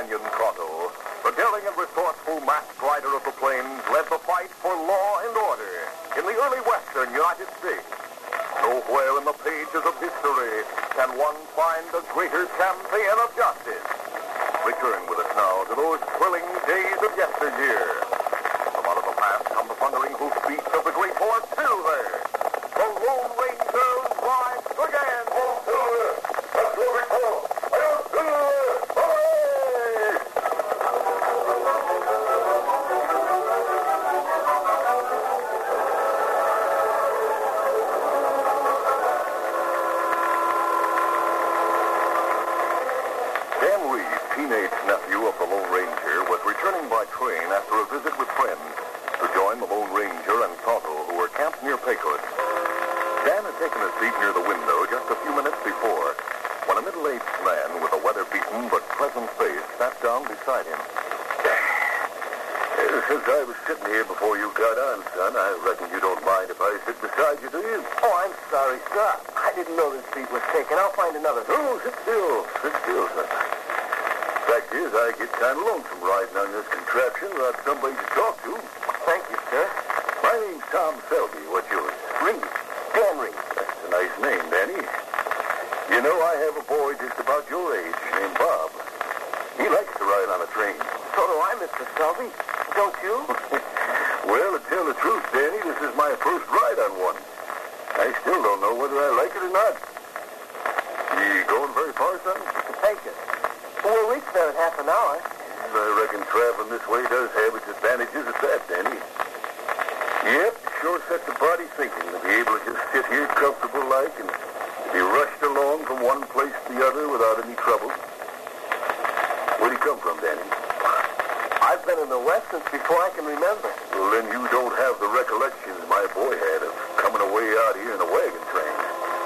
companion Tonto, the daring and resourceful masked rider of the plains, led the fight for law and order in the early western United States. Nowhere in the pages of history can one find a greater champion of justice. Return with us now to those thrilling days of yesteryear. From out of the past come the thundering hoofbeats of the great horse Silver. The Lone Ranger rides again. Oh, Silver! That's what we call. Hail, Silver! Hooray! Dan Reed, teenage nephew of the Lone Ranger, was returning by train after a visit with friends to join the Lone Ranger and Tonto, who were camped near Pecos. Dan had taken a seat near the window just a few minutes before when a middle-aged man with a weather-beaten but pleasant face sat down beside him. Since I was sitting here before you got on, son, I reckon you don't mind if I sit beside you, do you? Oh, I'm sorry, sir. I didn't know this seat was taken. I'll find another. Oh, sit still, son. Fact is, I get kind of lonesome riding on this contraption without somebody to talk to. Thank you, sir. My name's Tom Selby. What's yours? Reed. Dan Reed. That's a nice name, Danny. You know, I have a boy just about your age named Bob. He likes to ride on a train. So do I, Mr. Selby. Don't you? Well, to tell the truth, Danny, this is my first ride on one. I still don't know whether I like it or not. You going very far, son? Pecos. We'll reach there in half an hour. I reckon traveling this way does have its advantages at that, Danny. Yep, sure sets the body thinking to be able to just sit here comfortable like and be rushed along from one place to the other without any trouble. Where'd you come from, Danny? I've been in the West since before I can remember. Well, then you don't have the recollections my boy had of coming away out here in a wagon train.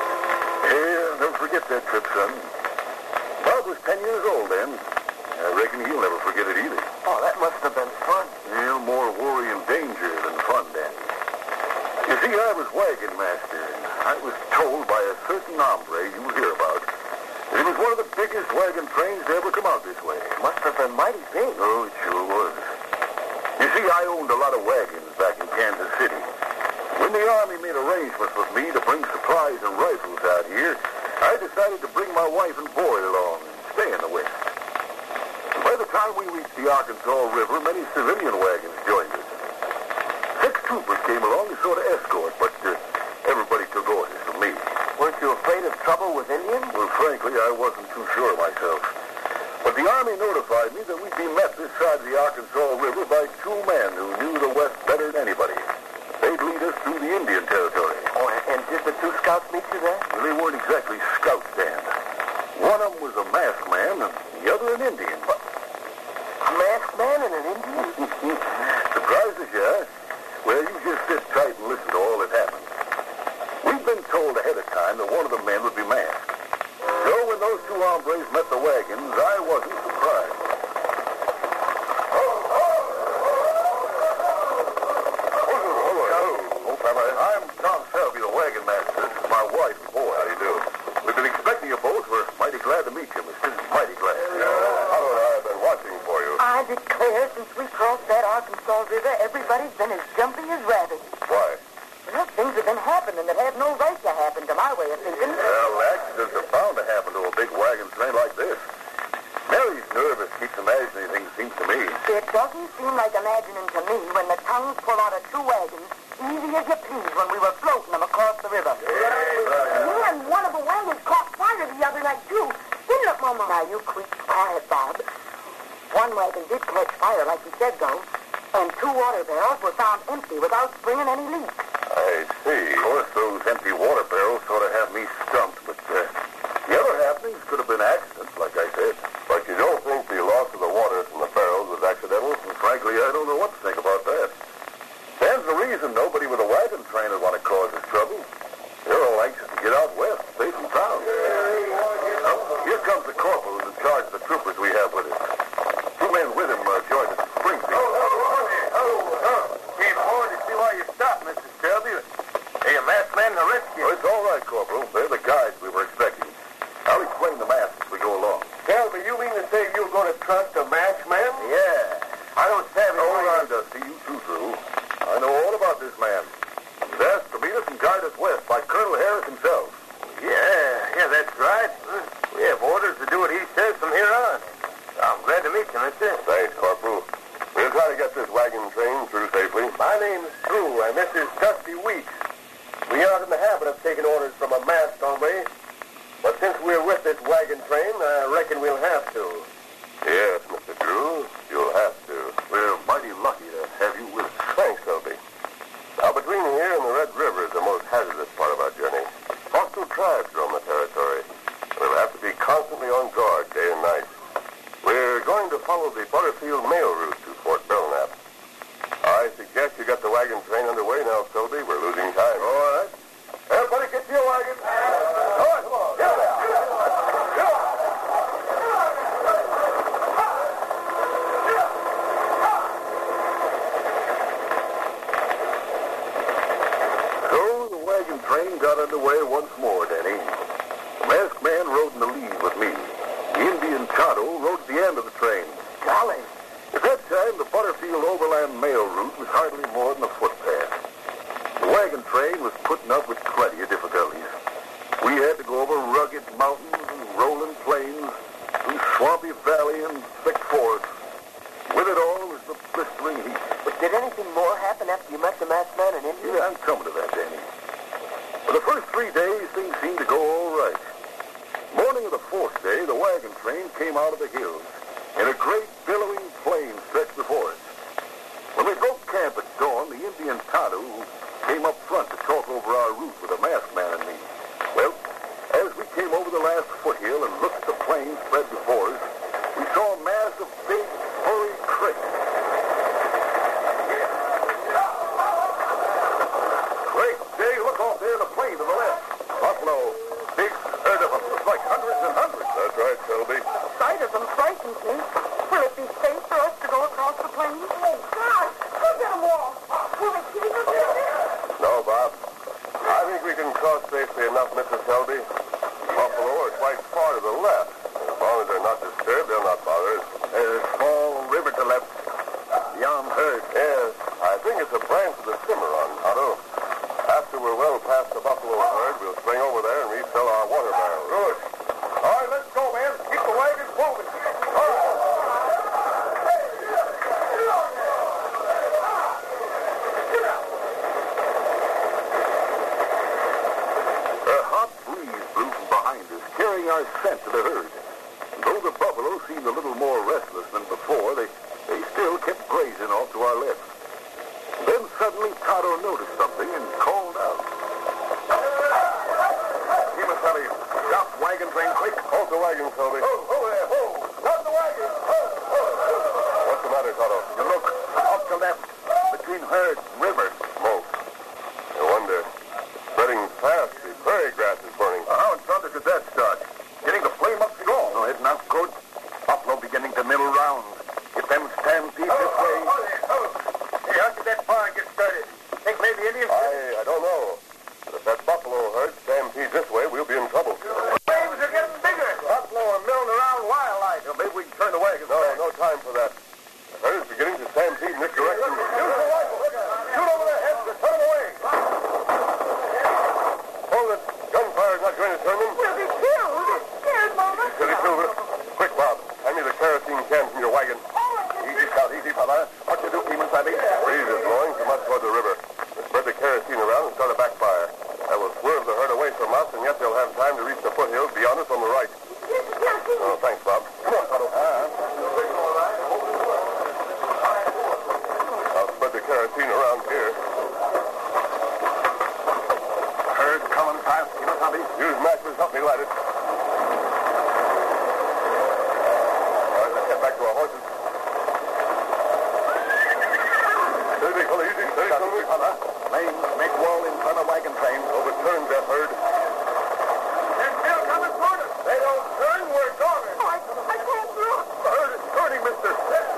Yeah, never forget that trip, son. Bob was 10 years old then. I reckon he'll never forget it either. Oh, that must have been fun. Yeah, more worry and danger than fun, Danny. You see, I was wagon master, and I was told by a certain hombre you'll hear about that it was one of the biggest wagon trains to ever come out this way. Must have been mighty big. Oh, it sure was. You see, I owned a lot of wagons back in Kansas City. When the Army made arrangements with me to bring supplies and rifles out here, I decided to bring my wife and boy along and stay in the West. By the time we reached the Arkansas River, many civilian wagons joined us. 6 troopers came along to sort of escort, but everybody took orders from me. Weren't you afraid of trouble with Indians? Well, frankly, I wasn't too sure myself. But the Army notified me that we'd be met this side of the Arkansas River by 2 men who knew the West better than anybody. They'd lead us through the Indian territory. Oh, and did the 2 scouts meet you there? Well, they weren't exactly scouts, Dan. One of them was a masked man, and the other an Indian. A masked man and an Indian? Surprises you, huh? Well, you just sit tight and listen to all that happened. We'd been told ahead of time that one of the men would be masked. So when those 2 hombres met the wagons, I wasn't surprised. Hello, fella. I'm Tom Selby, the wagon master. This is my wife and boy. How do you do? We've been expecting you both. We're mighty glad to meet you, mister. Mighty glad. I've been watching for you. I declare, since we crossed that Arkansas River, everybody's been as jumpy as rabbits. Why? Well, things have been happening that have no right to happen, to my way of thinking. Well, accidents are bound to happen to a big wagon train like this. Mary's nervous, keeps imagining things, seems to me. It doesn't seem like imagining to me when the tongues pull out of 2 wagons, easy as you please, when we were floating them across the river. Yeah, and one of the wagons caught fire the other night, too. Didn't it, Mama? Now, you keep quiet, Bob. One wagon did catch fire, like you said, though, and 2 water barrels were found empty without springing any leak. I see. Of course, those empty water barrels sort of have me stumped, but the other happenings could have been accidents, like I said. But you don't think the loss of the water from the barrels was accidental? And frankly, I don't know what to think about that. Stands to reason nobody with a wagon train would want to cause us trouble. They're all anxious to get out west, safe and sound. Here comes the corporal who's in charge of the troopers we have with us. 2 men with him joined us at Springfield. Came forward to see why you stopped, Mr. Selby. Hey, a masked man and a redskin. Oh, it's all right, Corporal. They're the guides we were expecting. I'll explain the mask as we go along. Selby, you mean to say you're going to trust a us west by Colonel Harris himself. Yeah, that's right. We have orders to do what he says from here on. I'm glad to meet you, mister. Thanks, Corporal. We'll try to get this wagon train through safely. My name's Drew, and this is Dusty Weeks. We aren't in the habit of taking orders from a masked hombre, but since we're with this wagon train, I reckon we'll have to. Yes, Mr. Drew, you'll have to. We're mighty lucky to have you with us. Thanks, Selby. Now, between here and the Red River is the most hazardous part of our journey. Hostile tribes roam the territory. We'll have to be constantly on guard day and night. We're going to follow the Butterfield mail route to Fort Belknap. I suggest you get the wagon train underway now, Selby. We're losing time. All right. Everybody get to your wagon. All right, come on. Get there. Get up. So the wagon train got underway once more, Danny. The masked man rode in the lead with me. The Indian Tonto rode at the end of the train. Golly. At that time, the Butterfield Overland Mail route was hardly more than a footpath. The wagon train was putting up with plenty of difficulties. We had to go over rugged mountains and rolling plains, through swampy valley and thick forests. With it all was the blistering heat. But did anything more happen after you met the masked man in India? Yeah, I'm coming to that, Danny. For the first 3 days, things seemed to go all right. Morning of the fourth day, the wagon train came out of the hills, and a great billowing plain stretched before us. When we broke camp at dawn, the Indian Tonto, who came up front to talk over our route with the masked man and me. Well, as we came over the last foothill and looked at the plain spread before us, we saw a mass of big, furry crickets. Great day, look off there in the plain to the left. Buffalo, big herd of them, like hundreds and hundreds. That's right, Selby. The sight of them frightens me. Will it be safe for us to go across the plains? Oh, God! Look at them all! Will they keep us in there? No, Bob. I think we can cross safely enough, Mr. Selby. Buffalo are quite far to the left. As long as they're not disturbed, they'll not bother us. There's a small river to left. Beyond herd. Yes, I think it's a branch of the Cimarron, Otto. After we're well past the buffalo herd, we'll swing over there and refill our water barrels. Good. All right, let's go, man. Keep the wagons moving. All right. A hot breeze blew from behind us, carrying our scent to the herd. And though the buffalo seemed a little more restless than before, they still kept grazing off to our left. Then suddenly Tonto noticed something and called out. Kimasabi, stop wagon train quick. Hold the wagon, Selby. Hold there, hold. Stop the wagon. What's the matter, Tonto? You look off to left, between herd and river. Smoke. I wonder. Spreading fast, the prairie grass is burning. How in thunder did that start? Getting the flame up strong. No, it's not good. Buffalo beginning to middle round. If them stampede this way... Hey, how did that fire get started? Think maybe Indians... I don't know. But if that buffalo herd stampedes this way, we'll be in trouble. The waves are getting bigger. Buffalo are milling around wildlife. Well, maybe we can turn the wagon. No time for that. The herd is beginning to stampede in this direction. Use the rifle. Shoot over their heads and turn them away. Hold it. Gunfire's not going to turn them. We'll be killed. Scared, Mama. Steady, Silver. Quick, Bob. Hand me the kerosene can from your wagon. Easy, Scout. Easy, fella. What you do, Kimasabi? Breeze is blowing from up toward the river. We'll spread the kerosene around and start a backfire. That will swerve the herd away from us, and yet they'll have time to reach the foothills beyond us on the right. Oh, thanks, Bob. Come on, Tonto. I'll spread the kerosene around here. Herd coming fast, Kimasabi. Use matches. Help me light it. All right, let's get back to our horses. Steady, fella, easy. Steady, fella. Lanes, make wall in front of wagon train. Overturn that herd. They're still coming toward us. They don't turn, we're going. Oh, I can't look. The herd is turning, mister.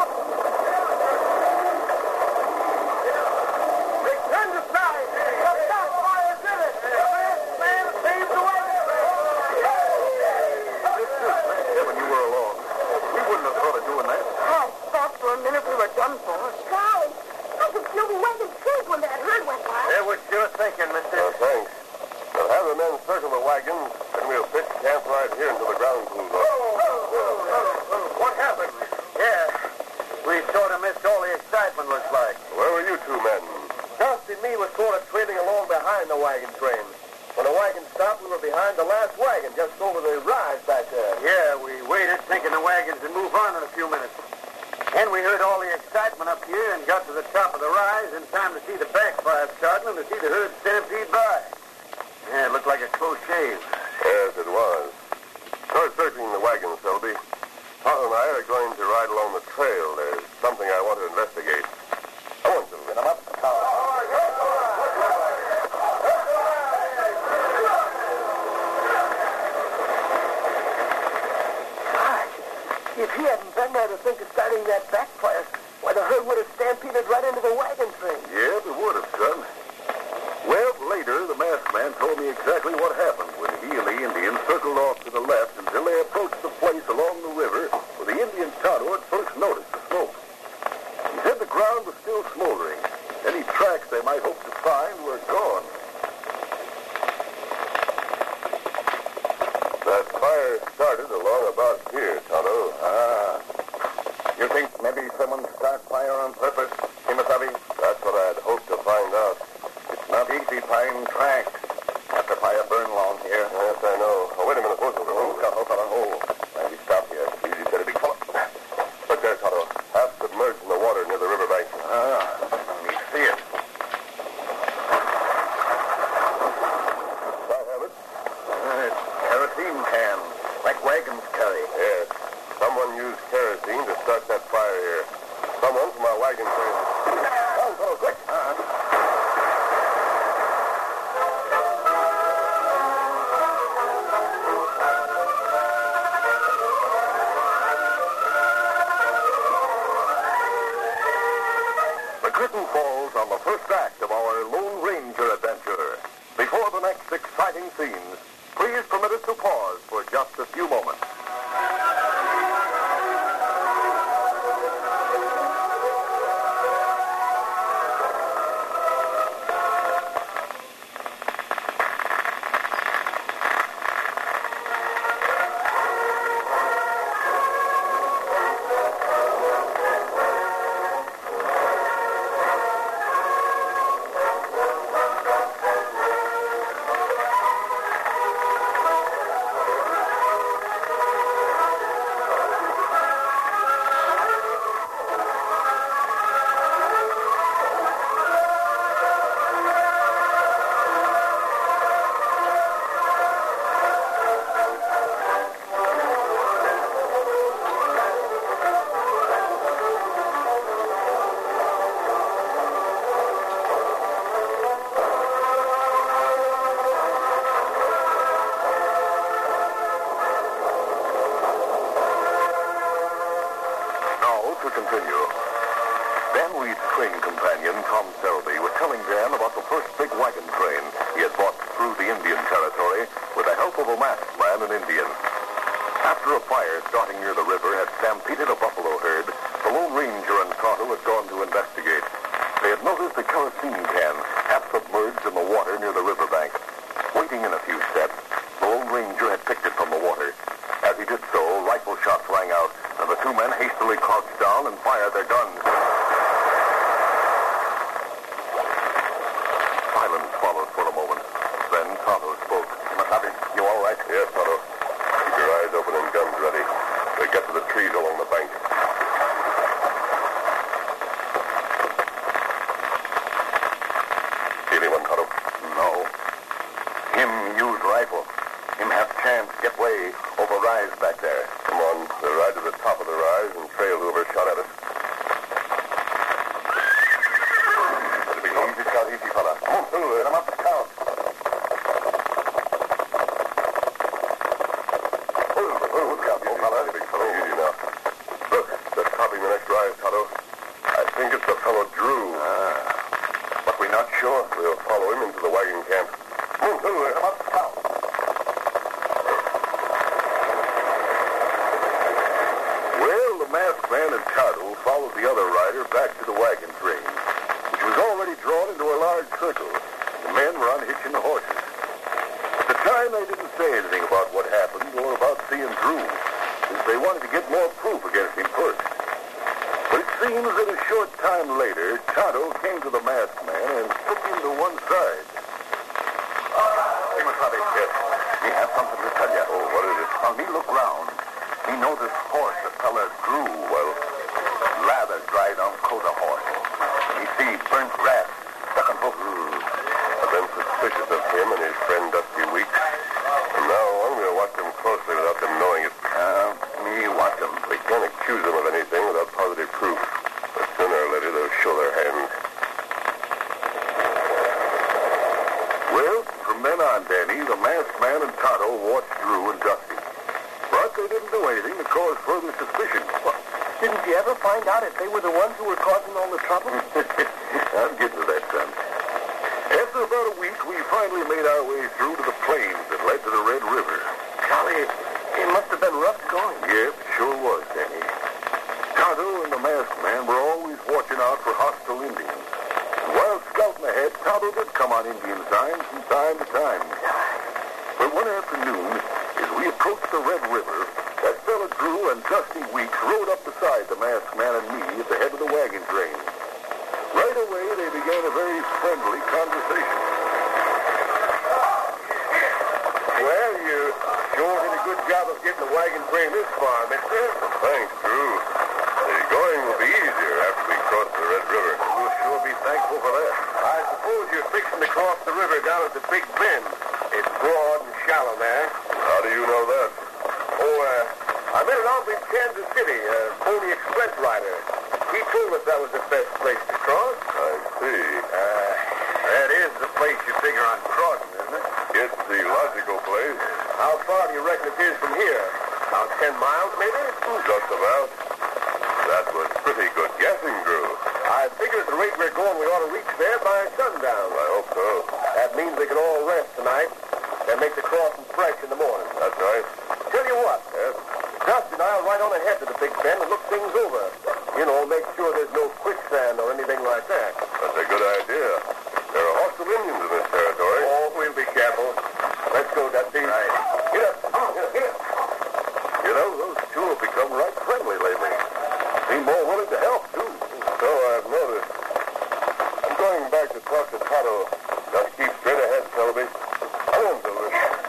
They turned aside. The fire did it. The man saved the wagon. Kevin, you were along. We wouldn't have thought of doing that. I thought for a minute we were done for. Golly, I could feel the wagon shake when that herd went by. They were sure thinking, mister. Thanks. circle the wagon, then we'll pitch camp right here until the ground cools off. What happened? Yeah. We sort of missed all the excitement, looks like. Where were you two men? Dusty and me was sort of trailing along behind the wagon train. When the wagon stopped, we were behind the last wagon, just over the rise back there. Yeah, we waited, thinking the wagons would move on in a few minutes. Then we heard all the excitement up here and got to the top of the rise in time to see the backfire starting and to see the herd stampede by. Yeah, it looked like a close shave. Yes, it was. Start searching the wagon, Selby. Todd and I are going to ride along the trail. There's something I want to investigate. I want to get him up. If he hadn't been there to think of starting that backfire, why, the herd would have stampeded right into the wagon train. Yeah, they would have, son. Well, later, the masked man told me exactly what happened when he and the Indians circled off to the left until they approached the place along the river where the Indian Tonto had first noticed the smoke. He said the ground was still smoldering. Any tracks they might hope to find were gone. That fire started along about here, Tonto. You think maybe someone started fire on purpose, Kimasabi? That's what I'd hoped to find out. It's not easy finding tracks after fire burn along here. Yes, I know. Oh, wait a minute, both of them. Maybe stop here. Easy, steady, big fella. Look there, Tonto. Half submerged in the water near the riverbank. Let me see it. I have it. It's kerosene cans, like wagons carry. Yes. Someone used kerosene to start that fire here. Someone from our wagon train. Down, fellow, quick. The curtain falls on the first act of our Lone Ranger adventure. Before the next exciting scenes, please permit us to pause for just a few moments. To continue. Dan Reed's train companion, Tom Selby, was telling Dan about the first big wagon train he had bought through the Indian Territory with the help of a masked man and Indian. After a fire starting near the river had stampeded a buffalo herd, the Lone Ranger and Tonto had gone to investigate. They had noticed a kerosene can half submerged in the water near the riverbank. Waiting in a few steps, the Lone Ranger had picked it from the water. As he did so, rifle shots rang out, and the two men hastily crouched down and fired their guns. Silence followed for a moment. Then Tonto spoke. Kimasabi, you all right? Yes, Tonto. Keep your eyes open and guns ready. We'll get to the trees along the bank. See anyone, Tonto? No. Him use rifle. Him have chance get way over rise back there. Come on, we'll ride to the top of the rise and trail whoever shot at us. It'll be easy, Scout, easy, fella. Come on, let him up the count. Look out, old fella. Big fellow, easy now. Look, they're topping the next rise, Tonto. I think it's the fellow Drew. But we're not sure. We'll follow him into the wagon camp. Come on, let him up the count. Masked man and Tonto followed the other rider back to the wagon train, which was already drawn into a large circle. The men were unhitching the horses. At the time time, they didn't say anything about what happened or about seeing Drew, since they wanted to get more proof against him first. But it seems that a short time later, Tonto came to the masked man and took him to one side. Kimasabi, yes. We have something to tell you. Oh, what is it? When we look round, we know this horse the fella drew, well, lather dried on coat of horse. We see burnt grass, stuck on hoof. I've been suspicious of him and his friend Dusty Weeks. From now on, we'll watch them closely without them knowing it. Me watch them. We can't accuse them of anything without positive proof. But sooner or later, they'll show their hands. Well, from then on, Danny, the masked man and Tonto watched Drew and Dusty. But they didn't do anything to cause further suspicion. Didn't you ever find out if they were the ones who were causing all the trouble? I'm getting to that, son. After about a week, we finally made our way through to the plains that led to the Red River. Golly, it must have been rough going. Yep, sure was, Danny. Tonto and the masked man were always watching out for hostile Indians. And while scouting ahead, Tonto did come on Indian signs from time to time. But one afternoon, as we approached the Red River, that fella Drew and Dusty Weeks rode up beside the masked man and me at the head of the wagon train. Right away, they began a very friendly conversation. Well, you sure did a good job of getting the wagon train this far, mister. Thanks, Drew. The going will be easier after we cross the Red River. We'll sure be thankful for that. I suppose you're fixing to cross the river down at the Big Bend. It's broad and shallow there. How do you know that? I met an outfit in Kansas City, a Pony Express rider. He told us that was the best place to cross. I see. That is the place you figure on crossing, isn't it? It's the logical place. How far do you reckon it is from here? About 10 miles, maybe? Just about. That was pretty good guessing, Drew. I figure at the rate we're going, we ought to reach there by sundown. I hope so. That means they can all rest tonight and make the crossing fresh in the morning. That's right. Tell you what. Yes? Dusty and I'll ride on ahead to the Big Bend and look things over. You know, make sure there's no quicksand or anything like that. That's a good idea. There are hostile Indians in this territory. Oh, we'll be careful. Let's go, Dusty. Right. Get up. Come on, get up. You know, those two have become right friendly lately. Seem more willing to help, too. So I've noticed. I'm going back to talk to Tonto. Just keep straight ahead, Selby. Come on, Silver.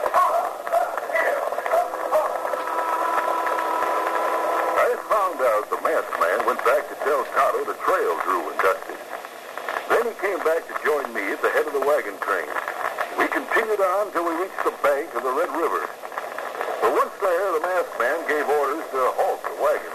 I found out the masked man went back to tell Tonto to trail Drew and Dusty. Then he came back to join me at the head of the wagon train. We continued on till we reached the bank of the Red River. But once there, the masked man gave orders to halt the wagon.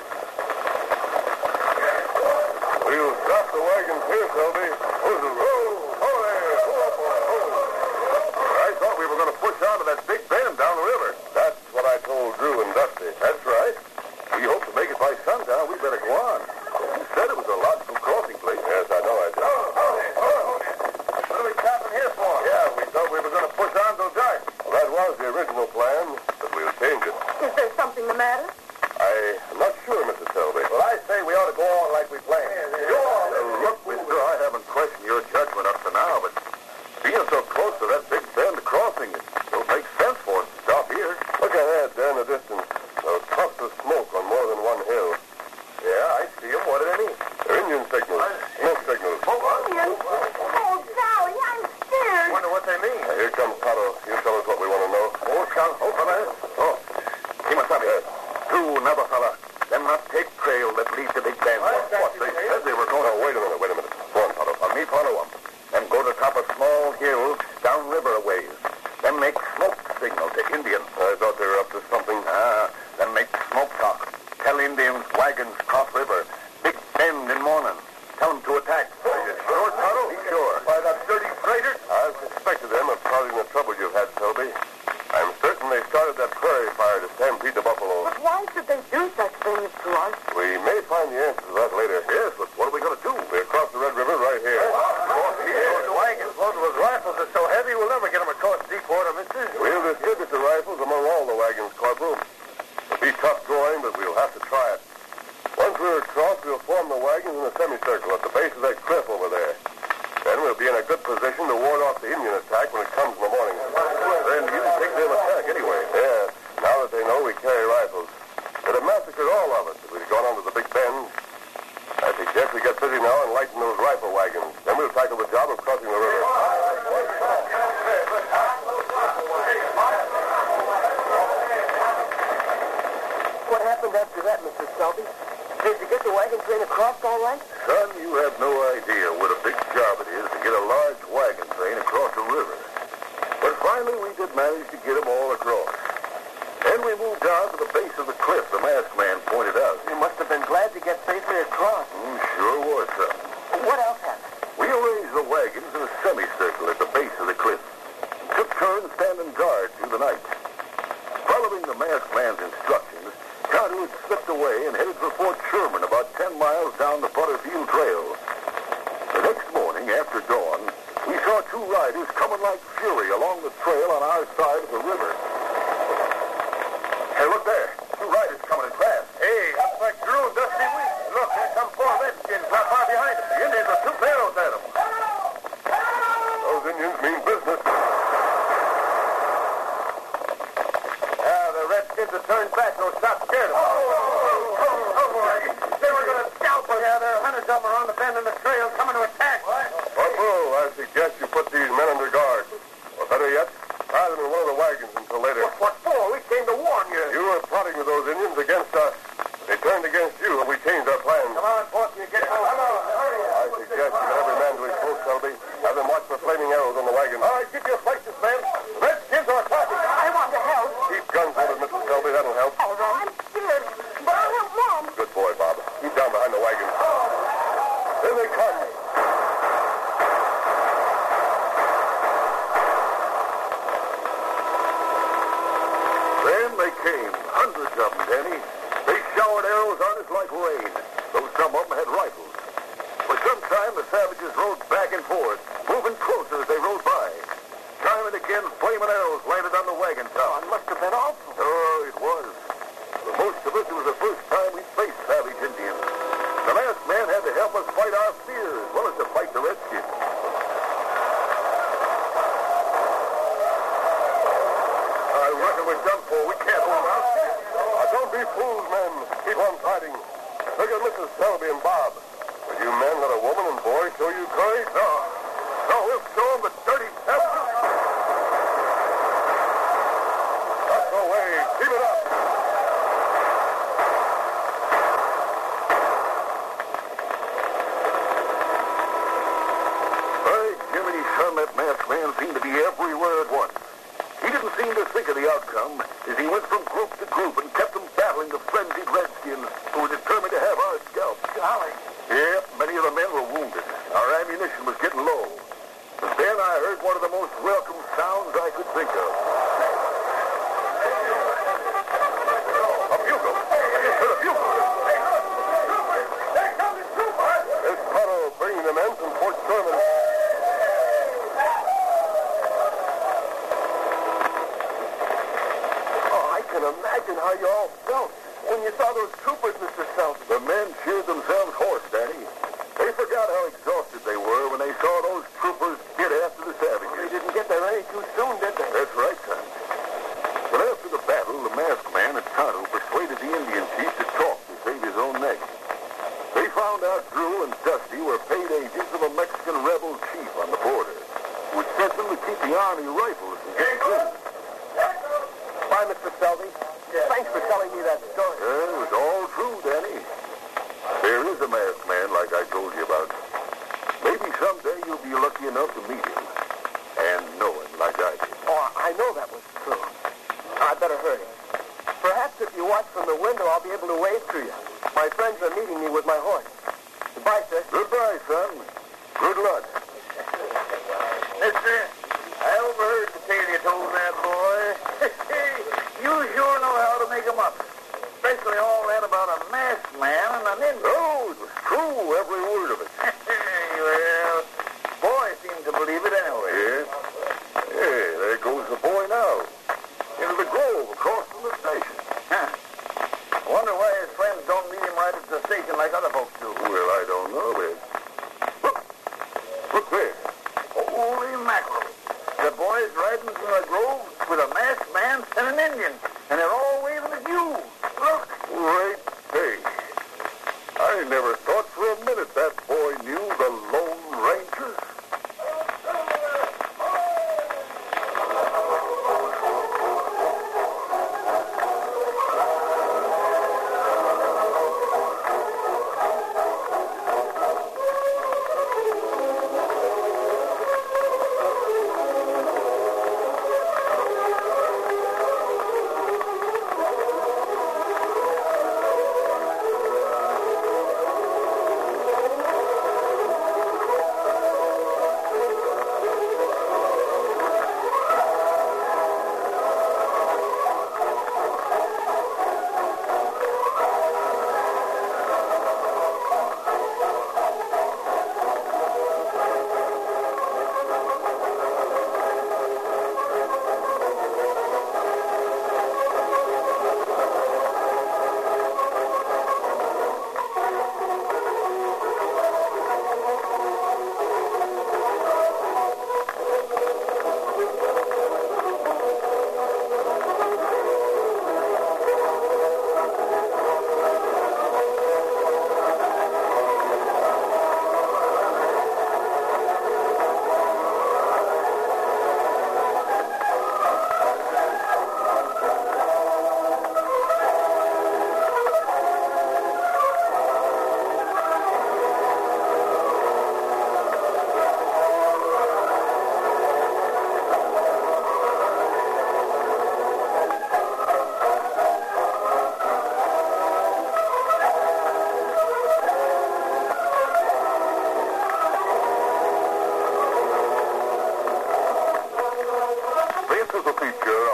We'll stop the wagons here, Selby. Oh, there. Pull up, boy. I thought we were going to push on to that big bend down the river. That's what I told Drew and Dusty. That's right. We hope to make it by sundown. We better go on. You said it was a logical crossing place. Yes, I know I did. What are we stopping here for? Yeah, we thought we were going to push on till dark. Well, that was the original plan, but we'll change it. Is there something the matter? I'm not sure, Mrs. Selby. Well, I say we ought to go on like we planned. Go on. Look, mister, I haven't questioned your judgment up to now, but being so close to that big bend crossing, it'll make sense for us to stop here. Look ahead there in the distance. Those puffs of smoke on more than one hill. Yeah, I see them. What do they mean? They're Indian signals. Smoke signals. Onions? Oh, Sally, I'm scared. Wonder what they mean. Here comes Tonto. You tell us what we want to know. Oh, Scout, open it. Oh, Kimasabi. Two Navajo. Them not take trail that lead to Big Bend. What they said they were going to... Wait a minute. Go on, Tonto. Me follow them. Then go to top of small hill down river a ways. Then make smoke signal to Indians. I thought they were up to something. Then make smoke talk. Tell Indians wagons cross river. Big Bend in morning. Tell them to attack. Are you sure, Tonto? Sure. Why, that dirty traitor? I've suspected them of causing the trouble you've had, Selby. I'm certain they started that prairie fire to stampede the buffalo. But why should they do such things to us? We may find the answer to that later. Yes, but what are we going to do? We'll cross the Red River right here. Those wagons loaded with rifles are so heavy, we'll never get them across deep water, mister. We'll distribute the rifles among all the wagons, Corporal. It'll be tough going, but we'll have to try it. Once we're across, we'll form the wagons in a semicircle at the base of that cliff over there. Then we'll be in a good position to ward off the Indian attack when it comes in the morning. after that, Mr. Selby? Did you get the wagon train across all right? Son, you have no idea what a big job it is to get a large wagon train across a river. But finally, we did manage to get them all across. Then we moved down to the base of the cliff the masked man pointed out. You must have been glad to get safely across. Sure was, son. What else happened? We arranged the wagons in a semicircle at the base of the cliff and took turns standing guard through the night. Following the masked man's instructions, Tonto had slipped away and headed for Fort Sherman about 10 miles down the Butterfield Trail. The next morning, after dawn, we saw two riders coming like fury along the trail on our side of the river. Hey, look there. Two riders coming in fast. Hey, looks like Drew and Dusty Weeks. Look, there come four redskins not far behind us. The Indians are shooting arrows at them. Those Indians mean business. The redskins have turned back. No stop scared of them. They were going to scalp us. Yeah, there are hundreds of them around the bend in the trail coming to attack. Corporal, I suggest you put these men under guard. Or better yet, tie them in one of the wagons until later. What for? We came to warn you. You were plotting with those Indians against us. They turned against you, and we changed our plans. Come on, Porky, you get going. Come on, hurry. I suggest you get every man to his post, Selby. Have them watch for flaming arrows on the wagon. All right, keep your places, men. Redskins are attacking. I want to help. Keep guns loaded, Mr. Selby. That'll help. All right, I'm scared, but I'll help Mom. Good boy, Bob. Keep down behind the wagon. There they come. Then they came, hundreds of them, Danny. They showered arrows on us like rain, though some of them had rifles. For some time, the savages rode back and forth, moving closer as they rode by. Time and again, flaming arrows landed on the wagon top. It must have been awful. Oh, it was. For most of us, it was the first time we faced savage Indians. The masked man had to help us fight our fear as well as to fight the redskins. I reckon we're done for. We can't hold out. Don't be fools, men. Keep on fighting. Look at Mrs. Selby and Bob. Will you men let a woman and boy show you courage? No. No, we'll show them the dirty savages. That's the way. Keep it up. By Jiminy, son, that masked man seemed to be everywhere at once. He didn't seem to think of the outcome as he went from group to group and kept them battling the frenzied redskins who were determined to have our scalps. Golly. Yep, many of the men were wounded. Our ammunition was getting low. But then I heard one of the most welcome sounds I could think of. A bugle. I just heard a bugle. There comes the troopers. There's Tonto bringing the men from Fort Sherman. I can imagine how you all felt when you saw those troopers, Mr. Selby. The men cheered themselves hoarse, Danny. They forgot how exhausted they were when they saw those troopers get after the savages. They didn't get there any too soon, did they? That's right, son. But after the battle, the masked man and Tonto persuaded the Indian chief to talk to save his own neck. They found out Drew and Dusty were paid agents of a Mexican rebel chief on the border, which sent them to keep the Army rifles from getting killed. Bye, Mr. Selby. Thanks for telling me that story. It was all true, Danny. There is a masked man like I told you about. Maybe someday you'll be lucky enough to meet him and know him like I did. Oh, I know that was true. I'd better hurry. Perhaps if you watch from the window, I'll be able to wave to you. My friends are meeting me with my horse. Goodbye, sir. Goodbye, son. Good luck. Mister, I overheard the tale you told that boy. You sure know how to make 'em up. Especially all that about a masked man and an Indian. Oh, it was true, every word of it. Well, boy seemed to believe it anyway. Yeah? Hey, there goes the boy now. Into the grove across from the station. Huh. I wonder why his friends don't meet him right at the station like other folks do. Well, I don't know, but... Look there. Holy mackerel. The boy's riding through the grove with a masked man and an Indian, and they're all waving at you. Look. Great day. I never thought for a minute that boy knew the Lone Ranger.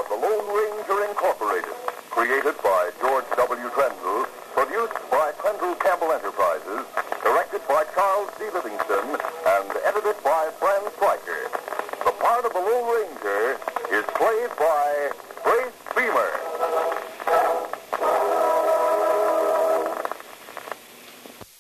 of The Lone Ranger Incorporated, created by George W. Trendle, produced by Trendle Campbell Enterprises, directed by Charles D. Livingston, and edited by Fran Stryker. The part of the Lone Ranger is played by Grace Beamer.